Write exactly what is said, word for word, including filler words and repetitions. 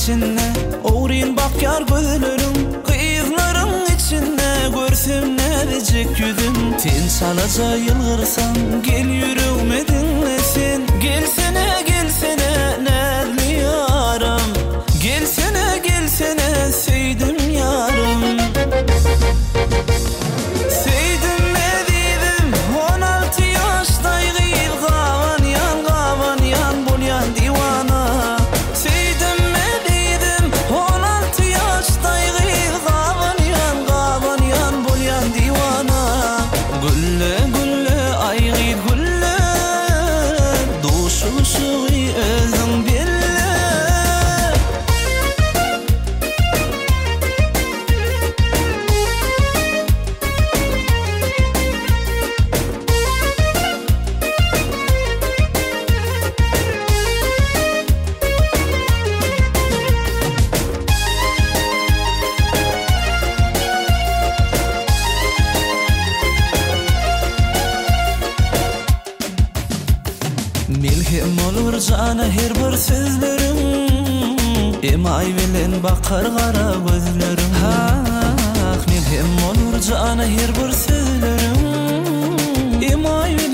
içinde Uğrayın bak yar gözlerim Kıyıkların içinde Görsem ne diyecek yüzüm Ten salaca yılgırsan Gel yüreğime dinlesin Gelsene gelsene nerli yaram Gelsene gelsene sevdim yarım Sevdim ne dedim on altı yaştaydı Kavan yan kavan yan bol yan divana Sevdim ne dedim on altı yaştaydı Kavan yan kavan yan bol yan divana Gülle gülle aygı gülle Duşu şuğu özüm belle Milhim olur cana her bir sözlerim Emay bilen bakar kara gözlerim Ah milhim olur cana her bir sözlerim Emay